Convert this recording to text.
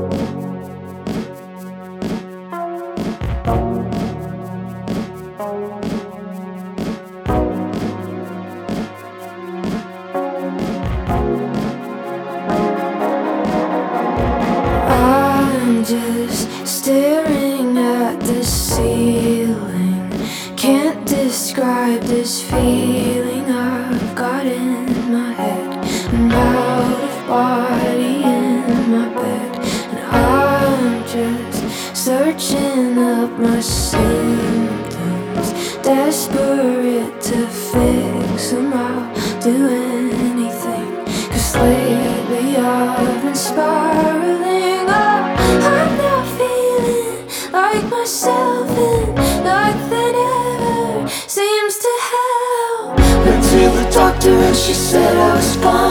I'm just staring at the ceiling. Can't describe this feeling I've got in my head. I'm out of body in my bed, and I'm just searching up my symptoms, desperate to fix them. I'll do anything, 'cause lately I've been spiraling up. I'm not feeling like myself, and nothing ever seems to help. Went to the doctor and she said I was fine.